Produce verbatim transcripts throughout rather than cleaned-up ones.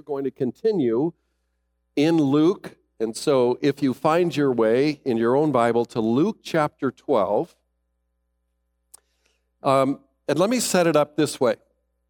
going to continue in Luke. And so if you find your way in your own Bible to Luke chapter twelve, um, and let me set it up this way.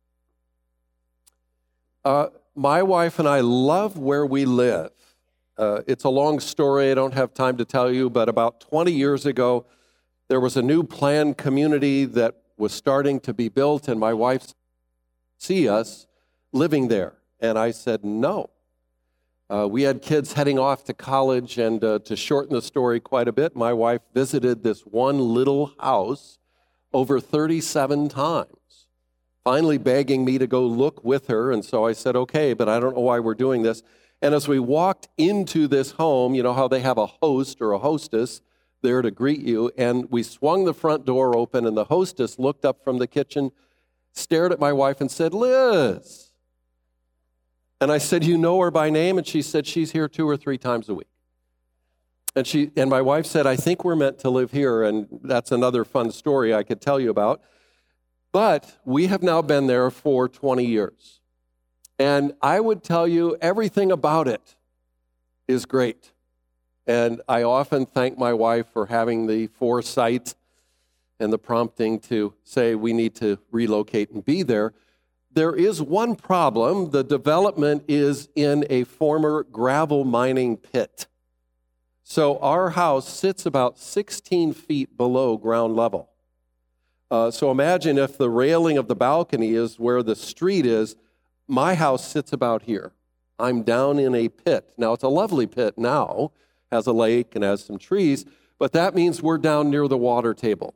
Uh, my wife and I love where we live. Uh, it's a long story. I don't have time to tell you, but about twenty years ago, there was a new planned community that was starting to be built, and my wife said, see us living there. And I said, no. Uh, we had kids heading off to college, and uh, to shorten the story quite a bit, my wife visited this one little house over thirty-seven times, finally begging me to go look with her. And so I said, okay, but I don't know why we're doing this. And as we walked into this home, you know how they have a host or a hostess there to greet you, and we swung the front door open, and the hostess looked up from the kitchen, stared at my wife, and said, Liz. And I said, you know her by name? And she said, she's here two or three times a week. And she and my wife said, I think we're meant to live here, and that's another fun story I could tell you about. But we have now been there for twenty years. And I would tell you everything about it is great. And I often thank my wife for having the foresight and the prompting to say we need to relocate and be there. There is one problem. The development is in a former gravel mining pit. So our house sits about sixteen feet below ground level. Uh, so imagine if the railing of the balcony is where the street is, my house sits about here. I'm down in a pit. Now, it's a lovely pit now, has a lake and has some trees, but that means we're down near the water table.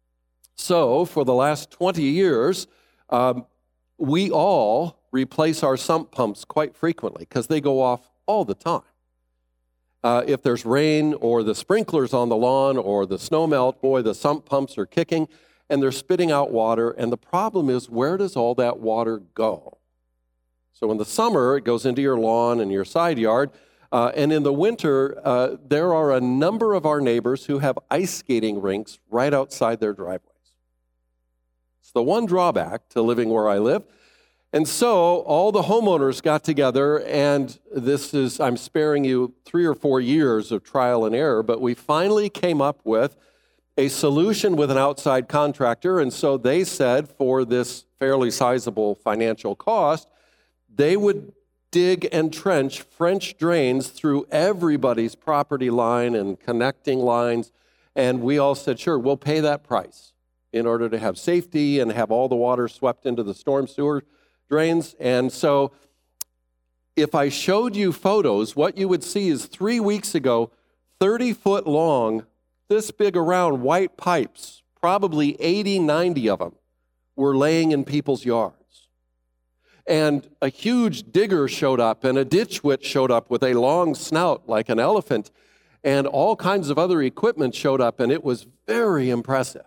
So for the last twenty years, um, we all replace our sump pumps quite frequently because they go off all the time. Uh, if there's rain or the sprinklers on the lawn or the snow melt, boy, the sump pumps are kicking and they're spitting out water. And the problem is, where does all that water go? So in the summer, it goes into your lawn and your side yard. Uh, and in the winter, uh, there are a number of our neighbors who have ice skating rinks right outside their driveways. It's the one drawback to living where I live. And so all the homeowners got together, and this is, I'm sparing you three or four years of trial and error, but we finally came up with a solution with an outside contractor. And so they said for this fairly sizable financial cost, they would dig and trench French drains through everybody's property line and connecting lines. And we all said, sure, we'll pay that price in order to have safety and have all the water swept into the storm sewer drains. And so if I showed you photos, what you would see is three weeks ago, thirty foot long, this big around white pipes, probably eighty, ninety of them, were laying in people's yards. And a huge digger showed up, and a ditch witch showed up with a long snout like an elephant, and all kinds of other equipment showed up, and it was very impressive.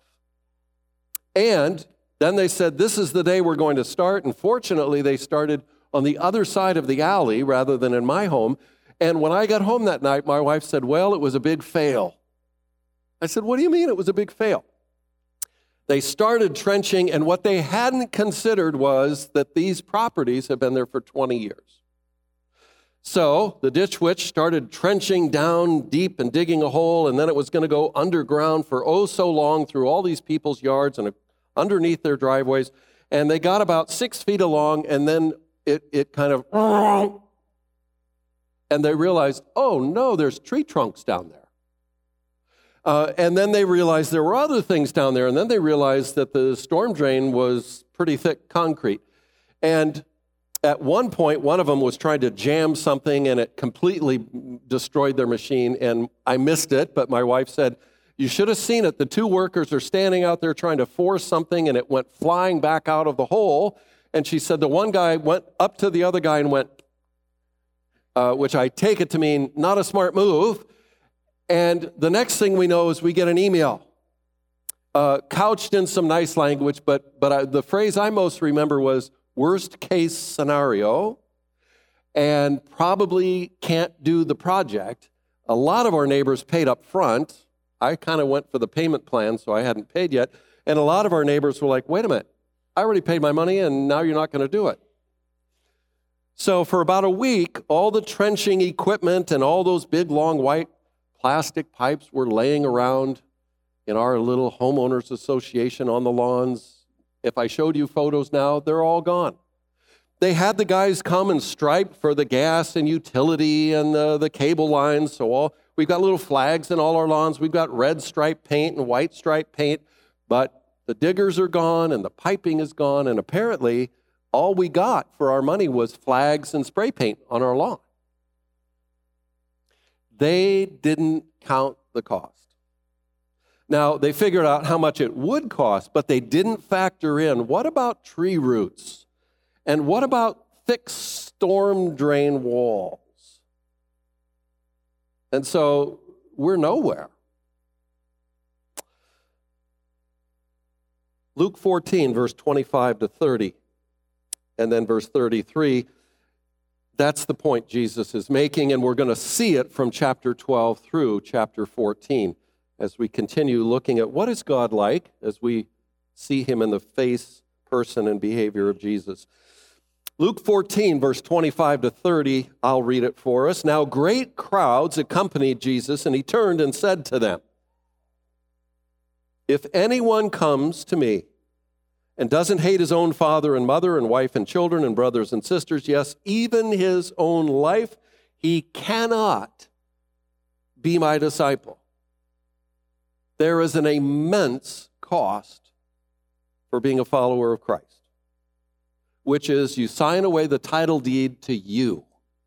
And then they said, this is the day we're going to start, and fortunately they started on the other side of the alley rather than in my home. And when I got home that night, my wife said, well, it was a big fail. I said, what do you mean it was a big fail? They started trenching, and what they hadn't considered was that these properties have been there for twenty years. So the ditch witch started trenching down deep and digging a hole, and then it was going to go underground for oh so long through all these people's yards and underneath their driveways. And they got about six feet along, and then it, it kind of, and they realized, oh no, there's tree trunks down there. Uh, and then they realized there were other things down there, and then they realized that the storm drain was pretty thick concrete. And at one point, one of them was trying to jam something, and it completely destroyed their machine, and I missed it, but my wife said, you should have seen it. The two workers are standing out there trying to force something, and it went flying back out of the hole, and she said the one guy went up to the other guy and went, uh, which I take it to mean not a smart move. And the next thing we know is we get an email, uh, couched in some nice language, but but I, the phrase I most remember was worst case scenario, and probably can't do the project. A lot of our neighbors paid up front. I kind of went for the payment plan, so I hadn't paid yet. And a lot of our neighbors were like, wait a minute, I already paid my money, and now you're not going to do it. So for about a week, all the trenching equipment and all those big, long, white plastic pipes were laying around in our little homeowners association on the lawns. If I showed you photos now, they're all gone. They had the guys come and stripe for the gas and utility and the, the cable lines. So all we've got little flags in all our lawns. We've got red stripe paint and white stripe paint, but the diggers are gone and the piping is gone. And apparently all we got for our money was flags and spray paint on our lawn. They didn't count the cost. Now, they figured out how much it would cost, but they didn't factor in, what about tree roots? And what about thick storm drain walls? And so we're nowhere. Luke fourteen, verse twenty-five to thirty, and then verse thirty-three, that's the point Jesus is making, and we're going to see it from chapter twelve through chapter fourteen as we continue looking at what is God like as we see him in the face, person, and behavior of Jesus. Luke fourteen, verse twenty-five to thirty, I'll read it for us. Now great crowds accompanied Jesus, and he turned and said to them, if anyone comes to me and doesn't hate his own father and mother and wife and children and brothers and sisters, yes, even his own life, he cannot be my disciple. There is an immense cost for being a follower of Christ, which is you sign away the title deed to you,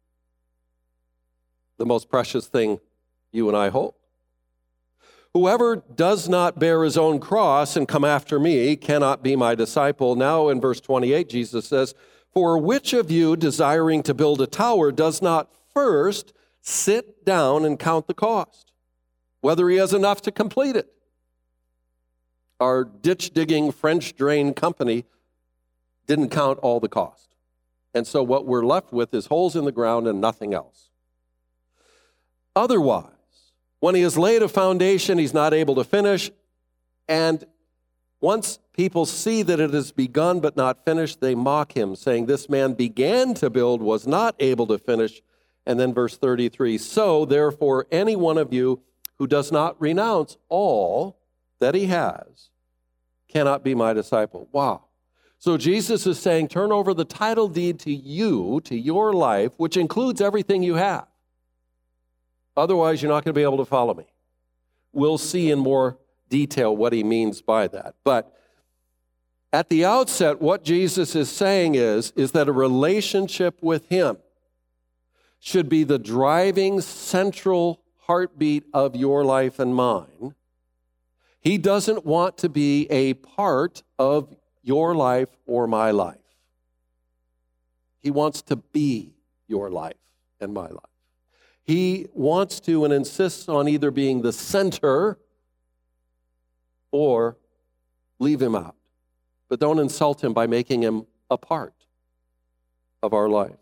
the most precious thing you and I hold. Whoever does not bear his own cross and come after me cannot be my disciple. Now in verse twenty-eight, Jesus says, for which of you desiring to build a tower does not first sit down and count the cost, whether he has enough to complete it? Our ditch-digging French drain company didn't count all the cost. And so what we're left with is holes in the ground and nothing else. Otherwise, when he has laid a foundation, he's not able to finish. And once people see that it has begun but not finished, they mock him, saying, this man began to build, was not able to finish. And then verse thirty-three, so therefore any one of you who does not renounce all that he has cannot be my disciple. Wow. So Jesus is saying, turn over the title deed to you, to your life, which includes everything you have. Otherwise, you're not going to be able to follow me. We'll see in more detail what he means by that. But at the outset, what Jesus is saying is, is that a relationship with him should be the driving central heartbeat of your life and mine. He doesn't want to be a part of your life or my life. He wants to be your life and my life. He wants to and insists on either being the center or leave him out. But don't insult him by making him a part of our life.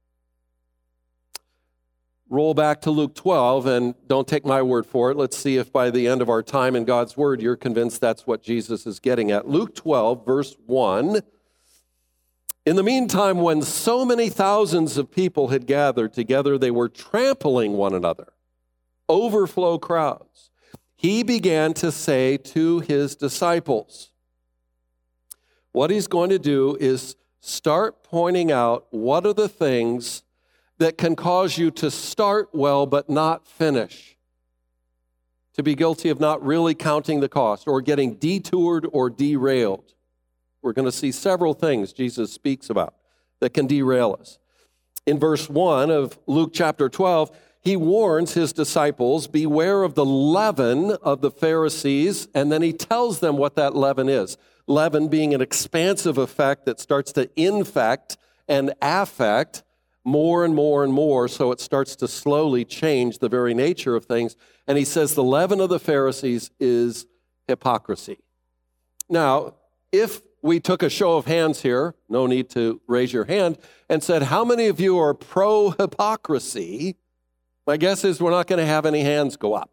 Roll back to Luke twelve, and don't take my word for it. Let's see if by the end of our time in God's Word, you're convinced that's what Jesus is getting at. Luke twelve, verse one. In the meantime, when so many thousands of people had gathered together, they were trampling one another, overflow crowds. He began to say to his disciples, what he's going to do is start pointing out what are the things that can cause you to start well but not finish, to be guilty of not really counting the cost or getting detoured or derailed. We're going to see several things Jesus speaks about that can derail us. In verse one of Luke chapter twelve, he warns his disciples, beware of the leaven of the Pharisees, and then he tells them what that leaven is. Leaven being an expansive effect that starts to infect and affect more and more and more, so it starts to slowly change the very nature of things. And he says the leaven of the Pharisees is hypocrisy. Now, if we took a show of hands here, no need to raise your hand, and said, how many of you are pro-hypocrisy? My guess is we're not going to have any hands go up.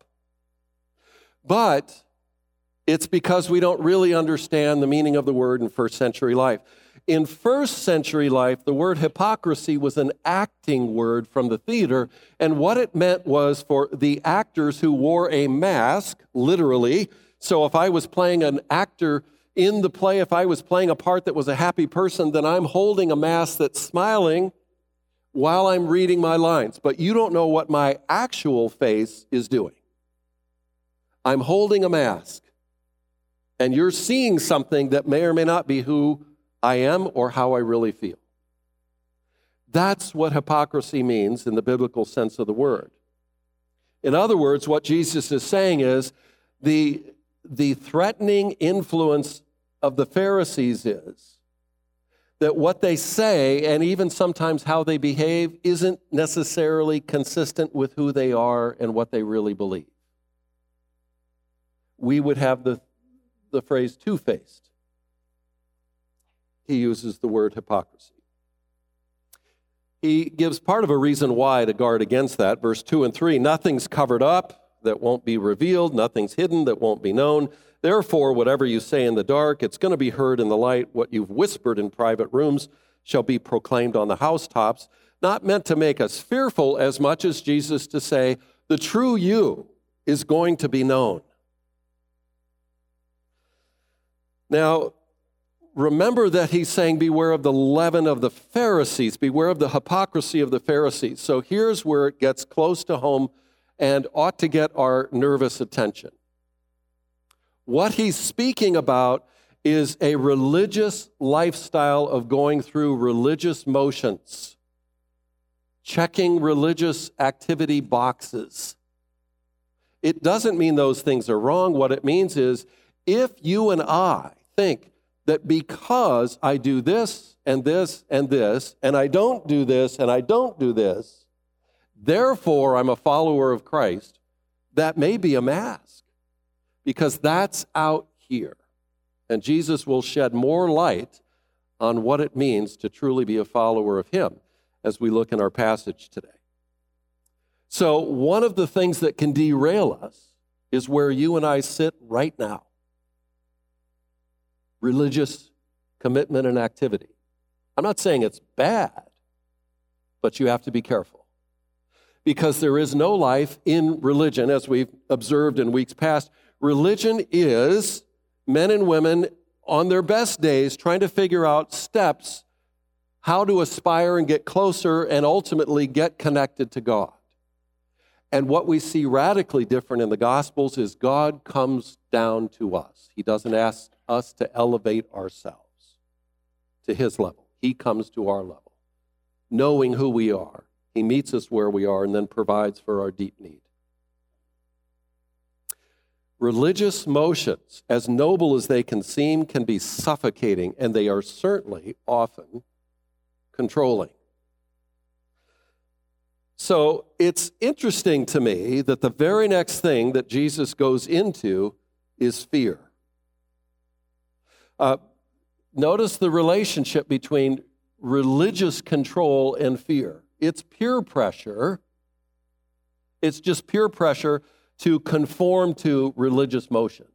But it's because we don't really understand the meaning of the word in first century life. in first century life, the word hypocrisy was an acting word from the theater, and what it meant was for the actors who wore a mask, literally. So if I was playing an actor in the play, if I was playing a part that was a happy person, then I'm holding a mask that's smiling while I'm reading my lines. But you don't know what my actual face is doing. I'm holding a mask, and you're seeing something that may or may not be who I am or how I really feel. That's what hypocrisy means in the biblical sense of the word. In other words, what Jesus is saying is the, the threatening influence of the Pharisees is that what they say, and even sometimes how they behave, isn't necessarily consistent with who they are and what they really believe. We would have the, the phrase two-faced. He uses the word hypocrisy. He gives part of a reason why to guard against that. Verse two and three, nothing's covered up that won't be revealed, nothing's hidden that won't be known. Therefore, whatever you say in the dark, it's going to be heard in the light. What you've whispered in private rooms shall be proclaimed on the housetops. Not meant to make us fearful as much as Jesus to say, the true you is going to be known. Now, remember that he's saying, beware of the leaven of the Pharisees, beware of the hypocrisy of the Pharisees. So here's where it gets close to home and ought to get our nervous attention. What he's speaking about is a religious lifestyle of going through religious motions, checking religious activity boxes. It doesn't mean those things are wrong. What it means is if you and I think that because I do this and this and this, and I don't do this and I don't do this, therefore I'm a follower of Christ, that may be a mask, because that's out here. And Jesus will shed more light on what it means to truly be a follower of him as we look in our passage today. So one of the things that can derail us is where you and I sit right now. Religious commitment and activity. I'm not saying it's bad, but you have to be careful. Because there is no life in religion, as we've observed in weeks past. Religion is men and women on their best days trying to figure out steps how to aspire and get closer and ultimately get connected to God. And what we see radically different in the Gospels is God comes down to us. He doesn't ask us to elevate ourselves to his level. He comes to our level, knowing who we are. He meets us where we are and then provides for our deep need. Religious motions, as noble as they can seem, can be suffocating, and they are certainly often controlling. So it's interesting to me that the very next thing that Jesus goes into is fear. Uh, notice the relationship between religious control and fear. It's peer pressure. It's just peer pressure to conform to religious motions.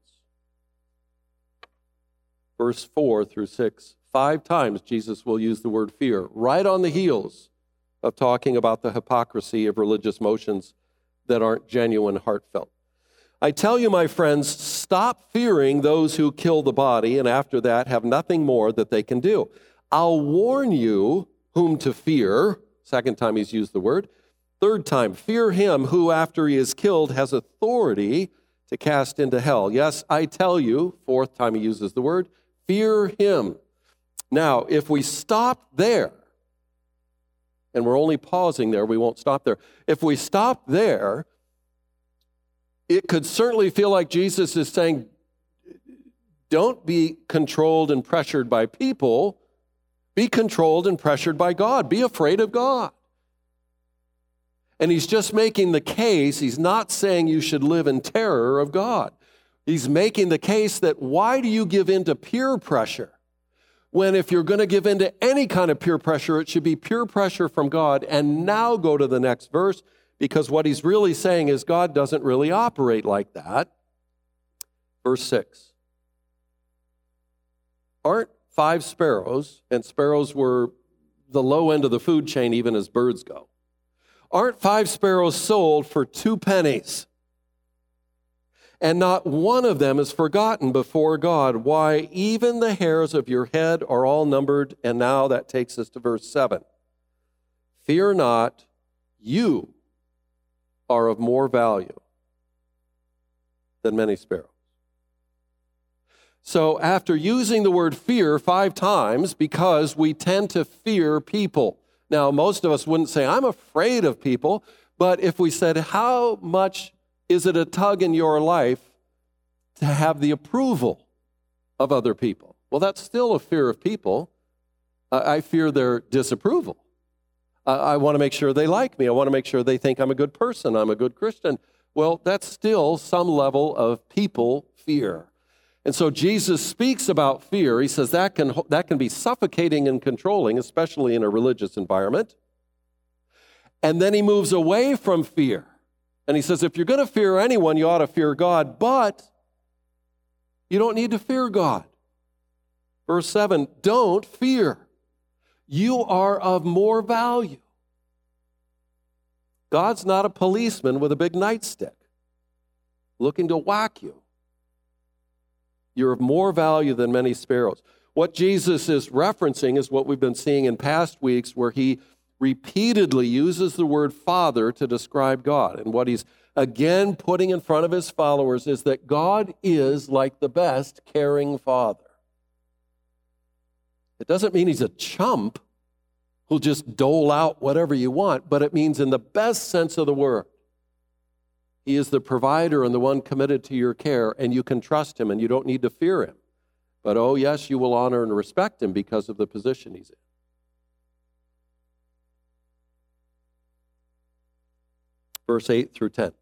Verse four through six, five times Jesus will use the word fear, right on the heels of talking about the hypocrisy of religious motions that aren't genuine, heartfelt. I tell you, my friends, stop fearing those who kill the body and after that have nothing more that they can do. I'll warn you whom to fear. Second time he's used the word. Third time, fear him who after he is killed has authority to cast into hell. Yes, I tell you, fourth time he uses the word, fear him. Now, if we stop there, and we're only pausing there, we won't stop there. If we stop there, it could certainly feel like Jesus is saying, don't be controlled and pressured by people. Be controlled and pressured by God. Be afraid of God. And he's just making the case, he's not saying you should live in terror of God. He's making the case that why do you give in to peer pressure? When if you're going to give in to any kind of peer pressure, it should be peer pressure from God. And now go to the next verse, because what he's really saying is God doesn't really operate like that. Verse six. Aren't five sparrows, and sparrows were the low end of the food chain even as birds go, aren't five sparrows sold for two pennies? And not one of them is forgotten before God. Why, even the hairs of your head are all numbered. And now that takes us to verse seven. Fear not, you are of more value than many sparrows. So after using the word fear five times, because we tend to fear people. Now, most of us wouldn't say, I'm afraid of people. But if we said, how much is it a tug in your life to have the approval of other people? Well, that's still a fear of people. I fear their disapproval. I want to make sure they like me. I want to make sure they think I'm a good person, I'm a good Christian. Well, that's still some level of people fear. And so Jesus speaks about fear. He says that can, that can be suffocating and controlling, especially in a religious environment. And then he moves away from fear. And he says, if you're going to fear anyone, you ought to fear God, but you don't need to fear God. Verse seven, don't fear. You are of more value. God's not a policeman with a big nightstick looking to whack you. You're of more value than many sparrows. What Jesus is referencing is what we've been seeing in past weeks, where he repeatedly uses the word Father to describe God. And what he's again putting in front of his followers is that God is like the best caring father. It doesn't mean he's a chump who'll just dole out whatever you want, but it means in the best sense of the word. He is the provider and the one committed to your care, and you can trust him and you don't need to fear him. But oh yes, you will honor and respect him because of the position he's in. Verse eight through ten.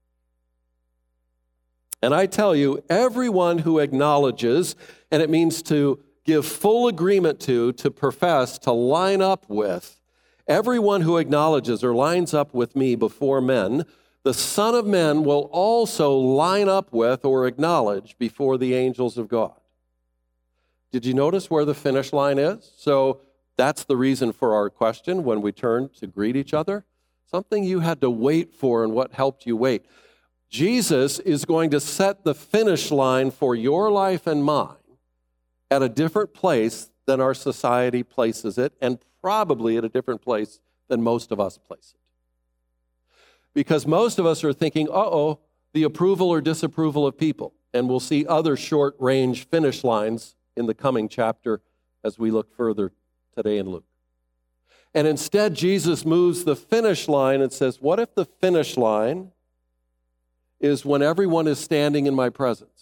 And I tell you, everyone who acknowledges, and it means to give full agreement to, to profess, to line up with, everyone who acknowledges or lines up with me before men, the Son of Man will also line up with or acknowledge before the angels of God. Did you notice where the finish line is? So that's the reason for our question when we turn to greet each other. Something you had to wait for and what helped you wait. Jesus is going to set the finish line for your life and mine at a different place than our society places it, and probably at a different place than most of us place it. Because most of us are thinking, uh-oh, the approval or disapproval of people. And we'll see other short-range finish lines in the coming chapter as we look further today in Luke. And instead, Jesus moves the finish line and says, what if the finish line is when everyone is standing in my presence?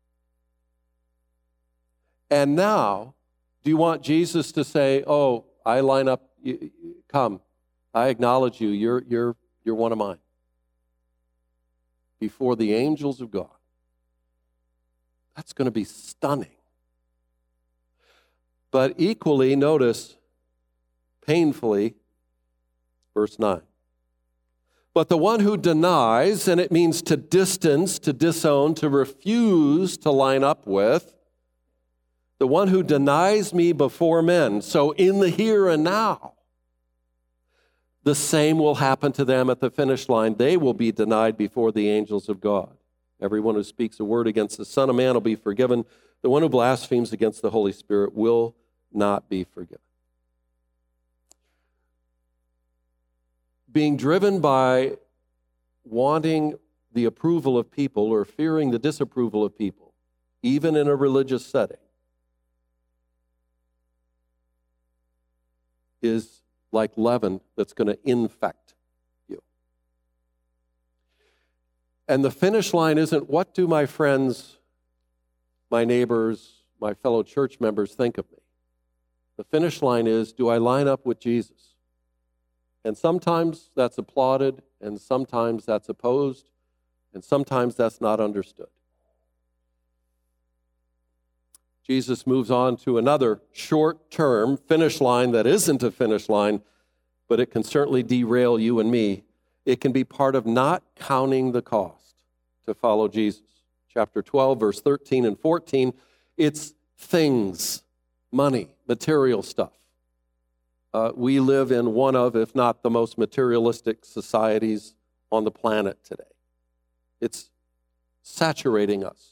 And now, do you want Jesus to say, oh, I line up, come, I acknowledge you, you're, you're, you're one of mine, before the angels of God? That's going to be stunning. But equally, notice, painfully, verse nine. But the one who denies, and it means to distance, to disown, to refuse to line up with, the one who denies me before men, so in the here and now, the same will happen to them at the finish line. They will be denied before the angels of God. Everyone who speaks a word against the Son of Man will be forgiven. The one who blasphemes against the Holy Spirit will not be forgiven. Being driven by wanting the approval of people or fearing the disapproval of people, even in a religious setting, is like leaven that's going to infect you. And the finish line isn't, what do my friends, my neighbors, my fellow church members think of me? The finish line is, do I line up with Jesus? And sometimes that's applauded, and sometimes that's opposed, and sometimes that's not understood. Jesus moves on to another short-term finish line that isn't a finish line, but it can certainly derail you and me. It can be part of not counting the cost to follow Jesus. Chapter twelve, verse thirteen and fourteen, it's things money, material stuff. Uh, we live in one of, if not the most materialistic societies on the planet today. It's saturating us.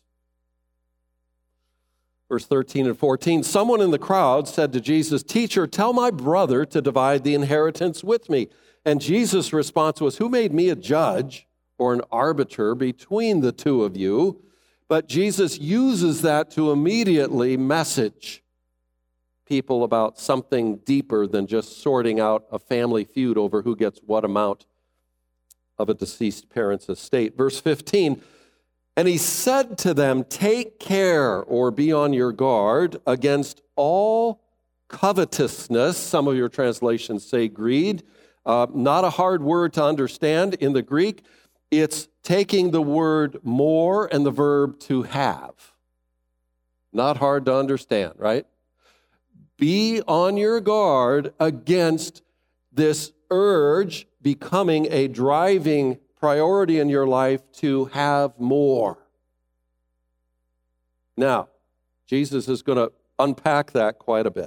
Verse thirteen and fourteen, someone in the crowd said to Jesus, "Teacher, tell my brother to divide the inheritance with me." And Jesus' response was, "Who made me a judge or an arbiter between the two of you?" But Jesus uses that to immediately message people about something deeper than just sorting out a family feud over who gets what amount of a deceased parent's estate. Verse fifteen, and he said to them, "Take care or be on your guard against all covetousness." Some of your translations say greed. Uh, not a hard word to understand in the Greek. It's taking the word more and the verb to have. Not hard to understand, right? Be on your guard against this urge becoming a driving priority in your life to have more. Now, Jesus is going to unpack that quite a bit.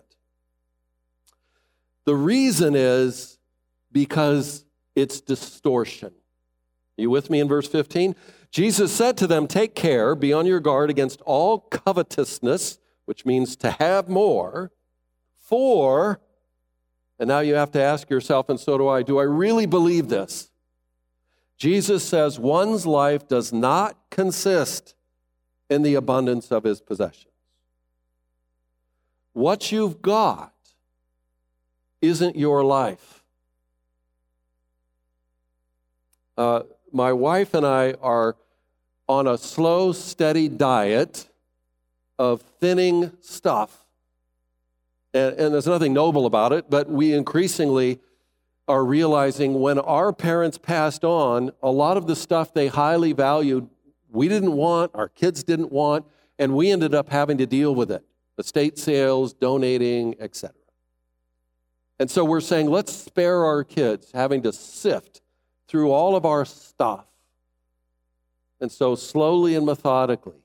The reason is because it's distortion. You with me in verse fifteen? Jesus said to them, "Take care, be on your guard against all covetousness," which means to have more, for, and now you have to ask yourself, and so do I, do I really believe this? Jesus says one's life does not consist in the abundance of his possessions. What you've got isn't your life. Uh, my wife and I are on a slow, steady diet of thinning stuff. And, and there's nothing noble about it, but we increasingly are realizing when our parents passed on, a lot of the stuff they highly valued, we didn't want, our kids didn't want, and we ended up having to deal with it. Estate sales, donating, et cetera. And so we're saying, let's spare our kids having to sift through all of our stuff. And so slowly and methodically,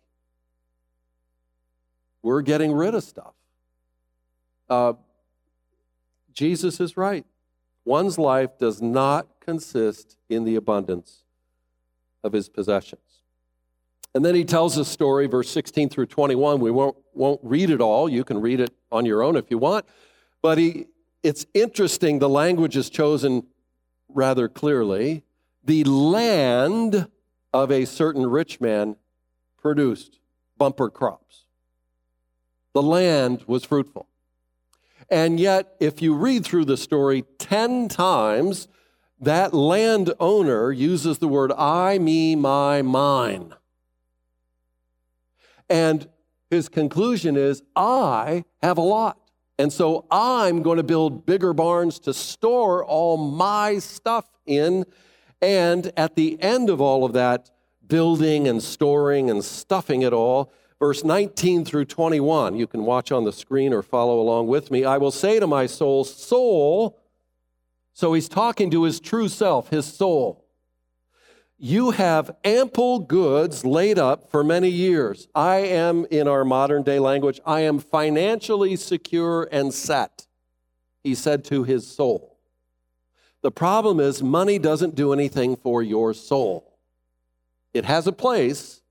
we're getting rid of stuff. Uh, Jesus is right. One's life does not consist in the abundance of his possessions. And then he tells a story, verse sixteen through twenty-one. We won't, won't read it all. You can read it on your own if you want. But he, it's interesting, the language is chosen rather clearly. The land of a certain rich man produced bumper crops. The land was fruitful. And yet, if you read through the story, ten times that landowner uses the word I, me, my, mine. And his conclusion is, I have a lot. And so I'm going to build bigger barns to store all my stuff in. And at the end of all of that, building and storing and stuffing it all, verse nineteen through twenty-one, you can watch on the screen or follow along with me. I will say to my soul, soul, so he's talking to his true self, his soul. You have ample goods laid up for many years. I am, in our modern day language, I am financially secure and set, he said to his soul. The problem is money doesn't do anything for your soul. It has a place,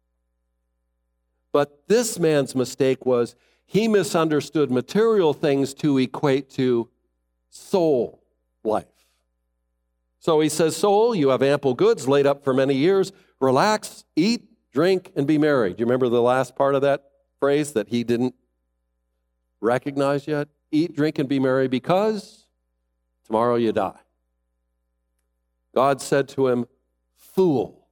but this man's mistake was he misunderstood material things to equate to soul life. So he says, soul, you have ample goods laid up for many years. Relax, eat, drink, and be merry. Do you remember the last part of that phrase that he didn't recognize yet? Eat, drink, and be merry because tomorrow you die. God said to him, fool,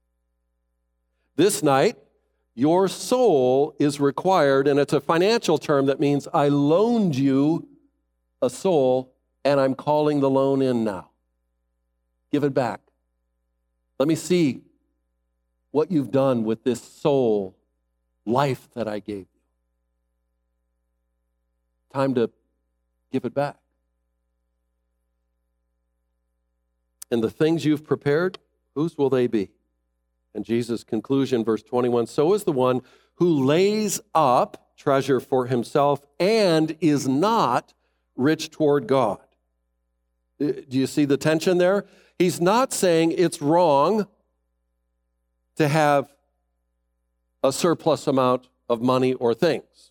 this night your soul is required, and it's a financial term that means I loaned you a soul, and I'm calling the loan in now. Give it back. Let me see what you've done with this soul life that I gave you. Time to give it back. And the things you've prepared, whose will they be? And Jesus' conclusion, verse twenty-one, so is the one who lays up treasure for himself and is not rich toward God. Do you see the tension there? He's not saying it's wrong to have a surplus amount of money or things.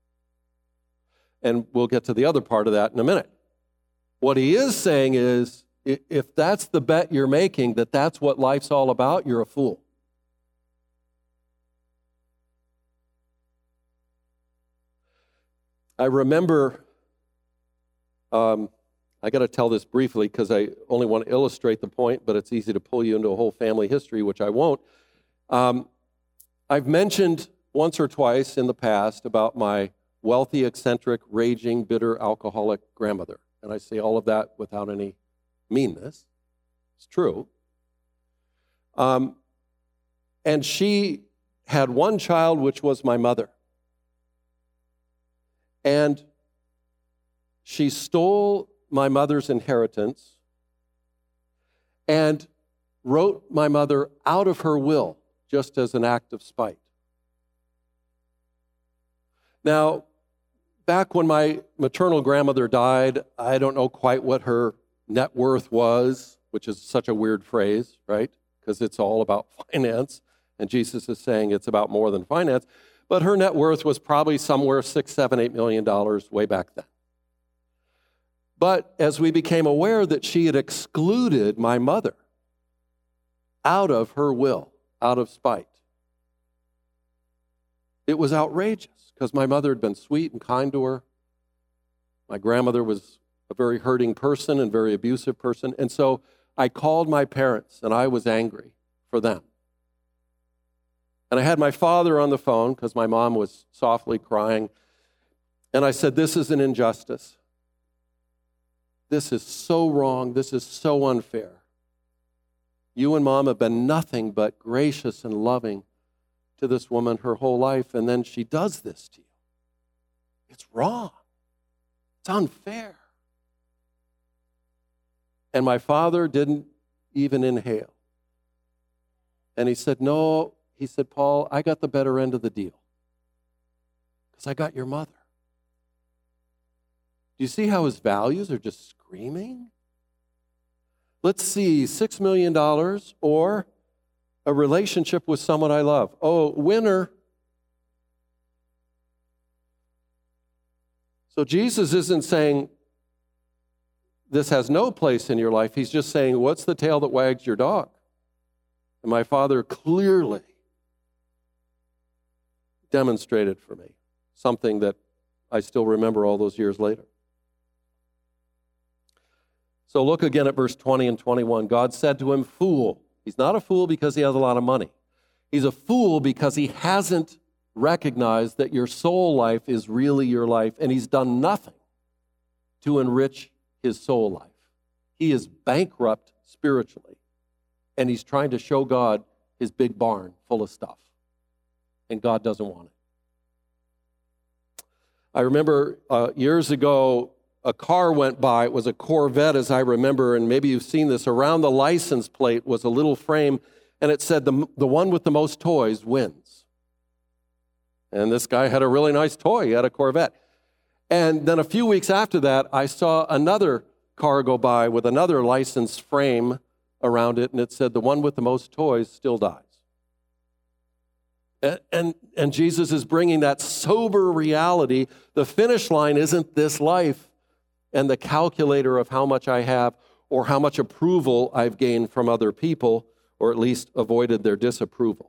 And we'll get to the other part of that in a minute. What he is saying is, if that's the bet you're making, that that's what life's all about, you're a fool. I remember, um, I got to tell this briefly because I only want to illustrate the point, but it's easy to pull you into a whole family history, which I won't. Um, I've mentioned once or twice in the past about my wealthy, eccentric, raging, bitter, alcoholic grandmother. And I say all of that without any meanness. It's true. Um, and she had one child, which was my mother. And she stole my mother's inheritance and wrote my mother out of her will just as an act of spite. Now, back when my maternal grandmother died, I don't know quite what her net worth was, which is such a weird phrase, right? Because it's all about finance, and Jesus is saying it's about more than finance. But her net worth was probably somewhere six, seven, eight million dollars way back then. But as we became aware that she had excluded my mother out of her will, out of spite, it was outrageous because my mother had been sweet and kind to her. My grandmother was a very hurting person and very abusive person. And so I called my parents and I was angry for them. And I had my father on the phone because my mom was softly crying. And I said, this is an injustice. This is so wrong. This is so unfair. You and Mom have been nothing but gracious and loving to this woman her whole life, and then she does this to you. It's wrong. It's unfair. And my father didn't even inhale. And he said, no, he said, Paul, I got the better end of the deal because I got your mother. Do you see how his values are just screaming? Let's see, six million dollars or a relationship with someone I love. Oh, winner. So Jesus isn't saying this has no place in your life. He's just saying, what's the tail that wags your dog? And my father clearly demonstrated for me something that I still remember all those years later. So look again at verse twenty and twenty-one. God said to him, fool. He's not a fool because he has a lot of money. He's a fool because he hasn't recognized that your soul life is really your life, and he's done nothing to enrich his soul life. He is bankrupt spiritually, and he's trying to show God his big barn full of stuff, and God doesn't want it. I remember uh, years ago, a car went by. It was a Corvette, as I remember, and maybe you've seen this. Around the license plate was a little frame, and it said, the, the one with the most toys wins. And this guy had a really nice toy. He had a Corvette. And then a few weeks after that, I saw another car go by with another license frame around it, and it said, the one with the most toys still dies. And, and, and Jesus is bringing that sober reality. The finish line isn't this life and the calculator of how much I have or how much approval I've gained from other people, or at least avoided their disapproval.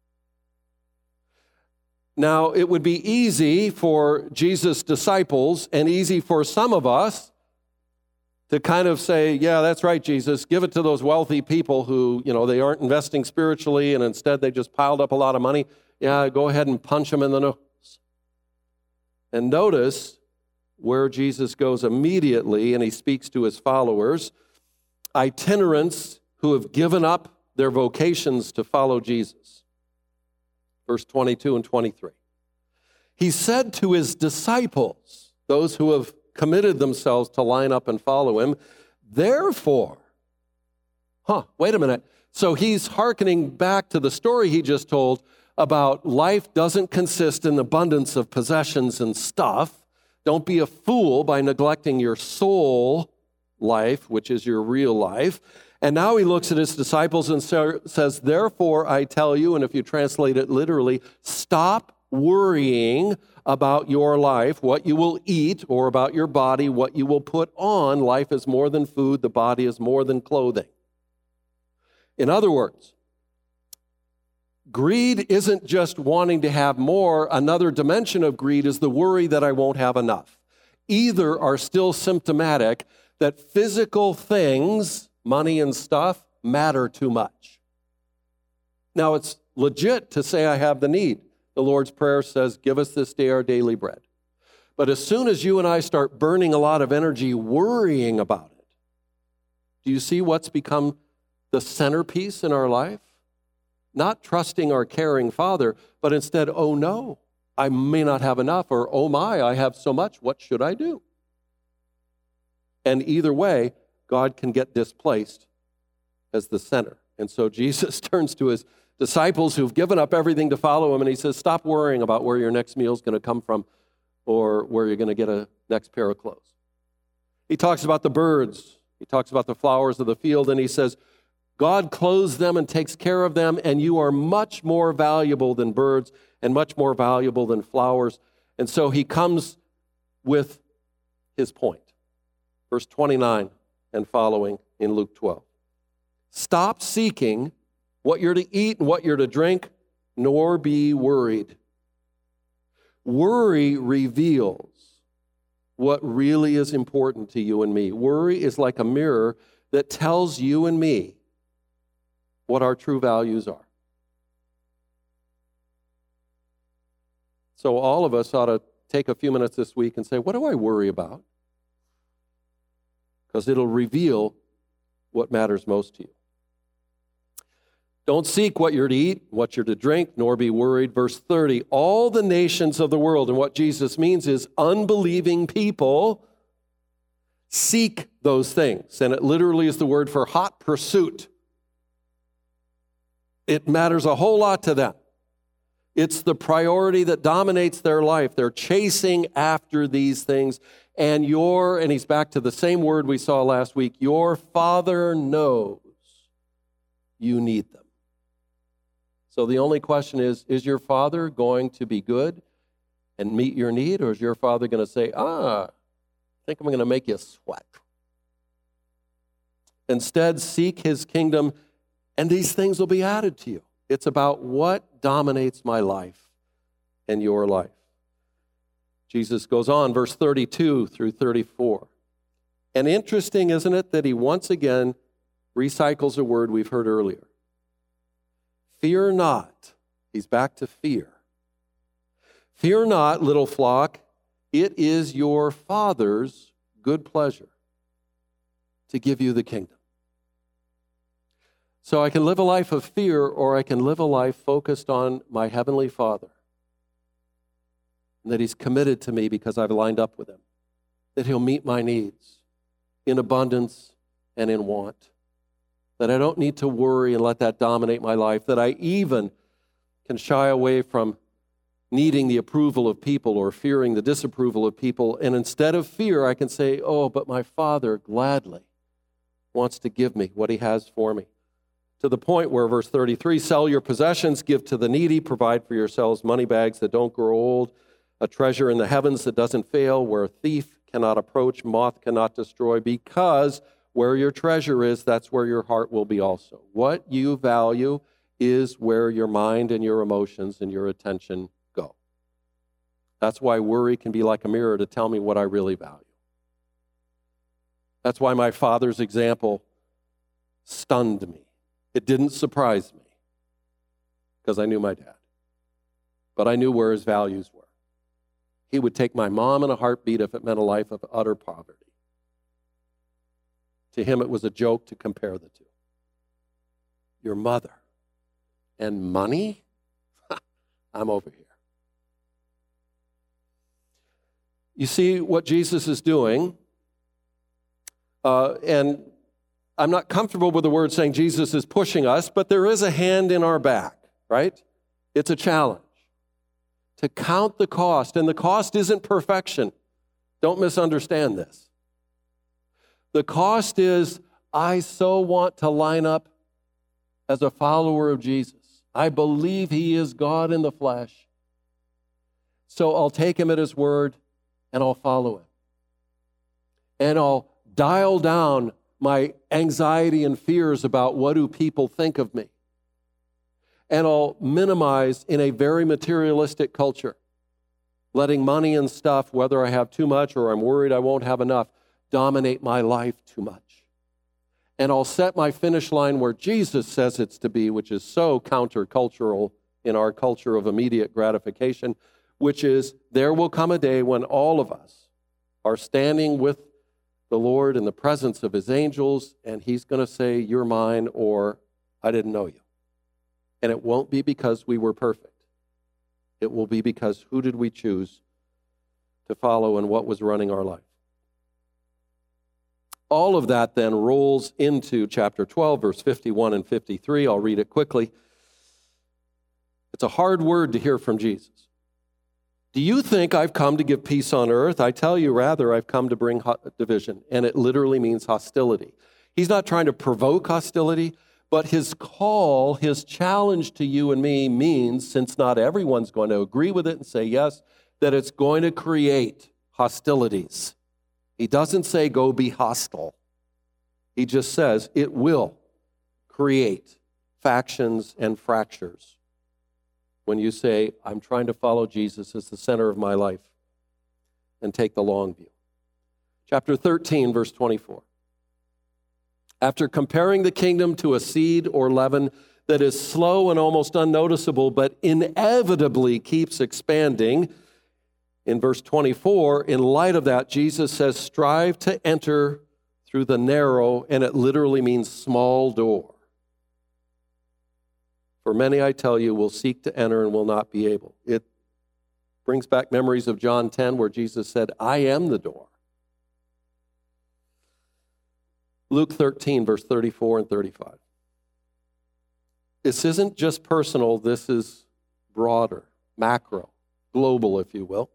Now, it would be easy for Jesus' disciples and easy for some of us to kind of say, yeah, that's right, Jesus, give it to those wealthy people who, you know, they aren't investing spiritually and instead they just piled up a lot of money. Yeah, go ahead and punch them in the nose. And notice where Jesus goes immediately, and he speaks to his followers, itinerants who have given up their vocations to follow Jesus. Verse twenty-two and twenty-three. He said to his disciples, those who have committed themselves to line up and follow him, therefore, huh, wait a minute. So he's hearkening back to the story he just told about life doesn't consist in abundance of possessions and stuff. Don't be a fool by neglecting your soul life, which is your real life. And now he looks at his disciples and says, therefore I tell you, and if you translate it literally, stop worrying about your life, what you will eat, or about your body, what you will put on. Life is more than food. The body is more than clothing. In other words, greed isn't just wanting to have more. Another dimension of greed is the worry that I won't have enough. Either are still symptomatic that physical things, money and stuff, matter too much. Now, it's legit to say I have the need. The Lord's Prayer says, give us this day our daily bread. But as soon as you and I start burning a lot of energy worrying about it, do you see what's become the centerpiece in our life? Not trusting our caring Father, but instead, oh no, I may not have enough, or oh my, I have so much, what should I do? And either way, God can get displaced as the center. And so Jesus turns to his disciples who've given up everything to follow him, and he says, stop worrying about where your next meal is going to come from or where you're going to get a next pair of clothes. He talks about the birds. He talks about the flowers of the field, and he says, God clothes them and takes care of them, and you are much more valuable than birds and much more valuable than flowers. And so he comes with his point. Verse twenty-nine and following in Luke twelve. Stop seeking what you're to eat and what you're to drink, nor be worried. Worry reveals what really is important to you and me. Worry is like a mirror that tells you and me what our true values are. So all of us ought to take a few minutes this week and say, what do I worry about? Because it'll reveal what matters most to you. Don't seek what you're to eat, what you're to drink, nor be worried. Verse thirty, all the nations of the world, and what Jesus means is unbelieving people seek those things. And it literally is the word for hot pursuit. It matters a whole lot to them. It's the priority that dominates their life. They're chasing after these things. And your, and he's back to the same word we saw last week, your Father knows you need them. So the only question is, is your Father going to be good and meet your need, or is your Father going to say, ah, I think I'm going to make you sweat? Instead, seek his kingdom, and these things will be added to you. It's about what dominates my life and your life. Jesus goes on, verse thirty-two through thirty-four. And interesting, isn't it, that he once again recycles a word we've heard earlier. Fear not. He's back to fear. Fear not, little flock. It is your Father's good pleasure to give you the kingdom. So I can live a life of fear, or I can live a life focused on my Heavenly Father. And that he's committed to me because I've lined up with him. That he'll meet my needs in abundance and in want. That I don't need to worry and let that dominate my life. That I even can shy away from needing the approval of people or fearing the disapproval of people. And instead of fear, I can say, oh, but my Father gladly wants to give me what he has for me. To the point where, verse thirty-three, sell your possessions, give to the needy, provide for yourselves money bags that don't grow old, a treasure in the heavens that doesn't fail, where a thief cannot approach, moth cannot destroy, because where your treasure is, that's where your heart will be also. What you value is where your mind and your emotions and your attention go. That's why worry can be like a mirror to tell me what I really value. That's why my father's example stunned me. It didn't surprise me because I knew my dad. But I knew where his values were. He would take my mom in a heartbeat if it meant a life of utter poverty. To him, it was a joke to compare the two. Your mother and money? I'm over here. You see what Jesus is doing, uh, and I'm not comfortable with the word saying Jesus is pushing us, but there is a hand in our back, right? It's a challenge to count the cost, and the cost isn't perfection. Don't misunderstand this. The cost is, I so want to line up as a follower of Jesus. I believe he is God in the flesh. So I'll take him at his word and I'll follow him. And I'll dial down my anxiety and fears about what do people think of me. And I'll minimize in a very materialistic culture, letting money and stuff, whether I have too much or I'm worried I won't have enough, dominate my life too much. And I'll set my finish line where Jesus says it's to be, which is so countercultural in our culture of immediate gratification, which is there will come a day when all of us are standing with the Lord in the presence of his angels, and he's going to say, you're mine, or I didn't know you. And it won't be because we were perfect. It will be because who did we choose to follow and what was running our life? All of that then rolls into chapter twelve, verse fifty-one and fifty-three. I'll read it quickly. It's a hard word to hear from Jesus. Do you think I've come to give peace on earth? I tell you, rather, I've come to bring division. And it literally means hostility. He's not trying to provoke hostility, but his call, his challenge to you and me means, since not everyone's going to agree with it and say yes, that it's going to create hostilities. He doesn't say go be hostile. He just says it will create factions and fractures. When you say, I'm trying to follow Jesus as the center of my life and take the long view. Chapter thirteen, verse twenty-four. After comparing the kingdom to a seed or leaven that is slow and almost unnoticeable, but inevitably keeps expanding, in verse twenty-four, in light of that, Jesus says, strive to enter through the narrow, and it literally means small door. For many, I tell you, will seek to enter and will not be able. It brings back memories of John ten, where Jesus said, I am the door. Luke thirteen, verse thirty-four and thirty-five. This isn't just personal, this is broader, macro, global, if you will.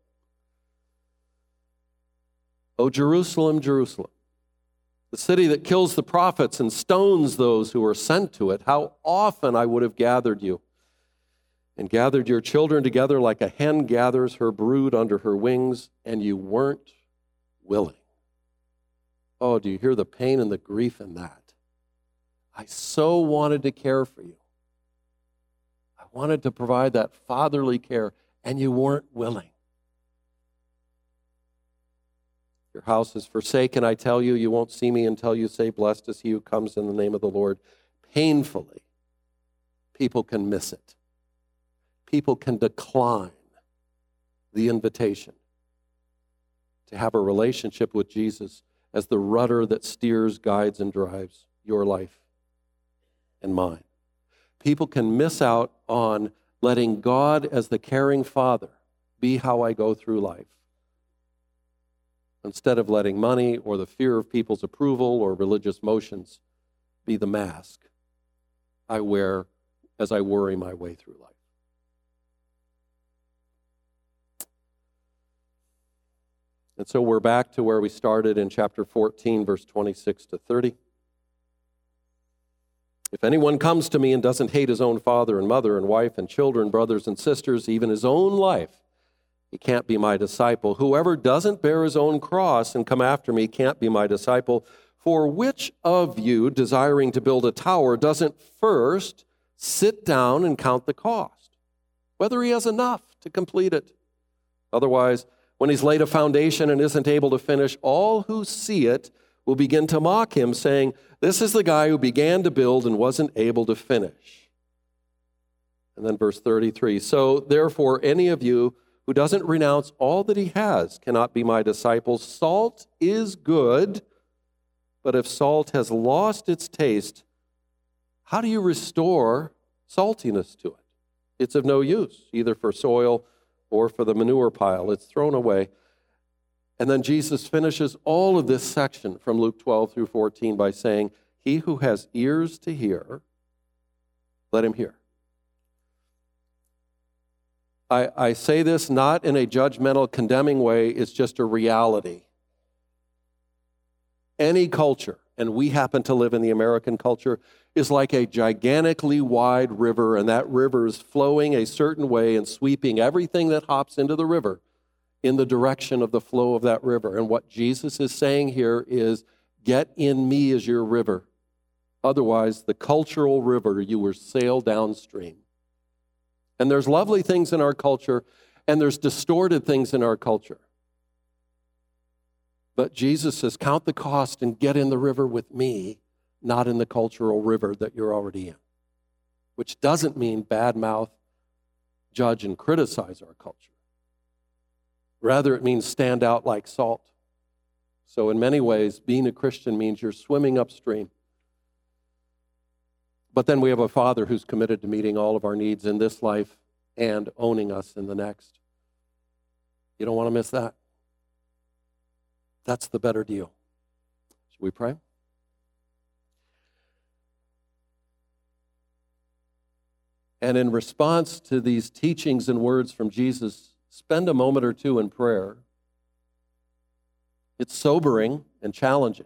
O Jerusalem, Jerusalem, the city that kills the prophets and stones those who are sent to it, how often I would have gathered you and gathered your children together like a hen gathers her brood under her wings, and you weren't willing. Oh, do you hear the pain and the grief in that? I so wanted to care for you. I wanted to provide that fatherly care, and you weren't willing. Your house is forsaken, I tell you. You won't see me until you say, blessed is he who comes in the name of the Lord. Painfully, people can miss it. People can decline the invitation to have a relationship with Jesus as the rudder that steers, guides, and drives your life and mine. People can miss out on letting God as the caring Father be how I go through life, instead of letting money or the fear of people's approval or religious motions be the mask I wear as I worry my way through life. And so we're back to where we started in chapter fourteen, verse twenty-six to thirty. If anyone comes to me and doesn't hate his own father and mother and wife and children, brothers and sisters, even his own life, he can't be my disciple. Whoever doesn't bear his own cross and come after me can't be my disciple. For which of you, desiring to build a tower, doesn't first sit down and count the cost, whether he has enough to complete it? Otherwise, when he's laid a foundation and isn't able to finish, all who see it will begin to mock him, saying, this is the guy who began to build and wasn't able to finish. And then verse thirty-three, so therefore any of you who doesn't renounce all that he has cannot be my disciple. Salt is good, but if salt has lost its taste, how do you restore saltiness to it? It's of no use, either for soil or for the manure pile. It's thrown away. And then Jesus finishes all of this section from Luke twelve through fourteen by saying, he who has ears to hear, let him hear. I, I say this not in a judgmental, condemning way, it's just a reality. Any culture, and we happen to live in the American culture, is like a gigantically wide river, and that river is flowing a certain way and sweeping everything that hops into the river in the direction of the flow of that river. And what Jesus is saying here is, get in me as your river. Otherwise, the cultural river, you will sail downstream. And there's lovely things in our culture, and there's distorted things in our culture. But Jesus says, count the cost and get in the river with me, not in the cultural river that you're already in. Which doesn't mean badmouth, judge, and criticize our culture. Rather, it means stand out like salt. So in many ways, being a Christian means you're swimming upstream. But then we have a Father who's committed to meeting all of our needs in this life and owning us in the next. You don't want to miss that. That's the better deal. Should we pray? And in response to these teachings and words from Jesus, spend a moment or two in prayer. It's sobering and challenging.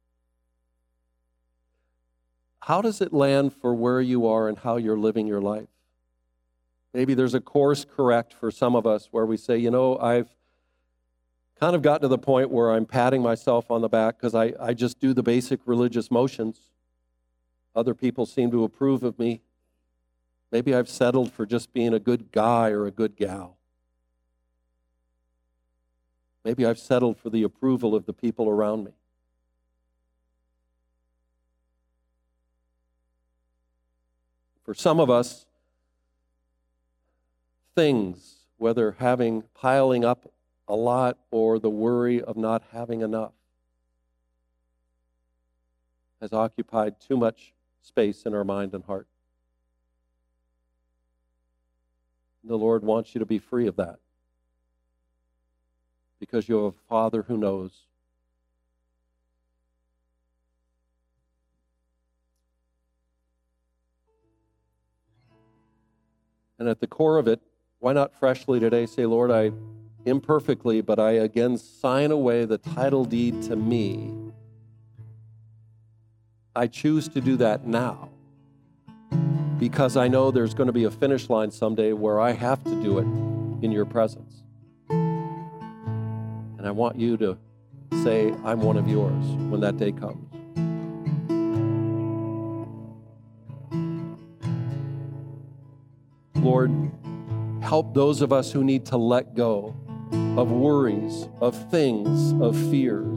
How does it land for where you are and how you're living your life? Maybe there's a course correct for some of us where we say, you know, I've kind of gotten to the point where I'm patting myself on the back because I, I just do the basic religious motions. Other people seem to approve of me. Maybe I've settled for just being a good guy or a good gal. Maybe I've settled for the approval of the people around me. For some of us, things, whether having, piling up a lot or the worry of not having enough, has occupied too much space in our mind and heart. The Lord wants you to be free of that because you have a Father who knows. And at the core of it, why not freshly today say, Lord, I imperfectly, but I again sign away the title deed to me. I choose to do that now because I know there's going to be a finish line someday where I have to do it in your presence. And I want you to say, I'm one of yours when that day comes. Lord, help those of us who need to let go of worries, of things, of fears,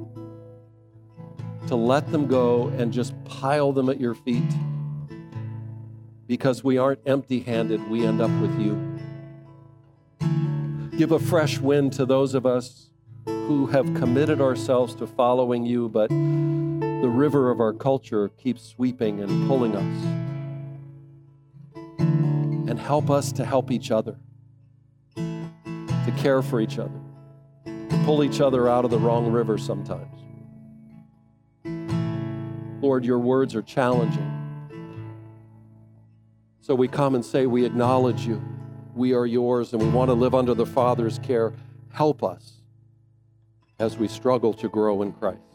to let them go and just pile them at your feet. Because we aren't empty-handed, we end up with you. Give a fresh wind to those of us who have committed ourselves to following you, but the river of our culture keeps sweeping and pulling us. And help us to help each other, to care for each other, to pull each other out of the wrong river sometimes. Lord, your words are challenging. So we come and say, we acknowledge you. We are yours, and we want to live under the Father's care. Help us as we struggle to grow in Christ.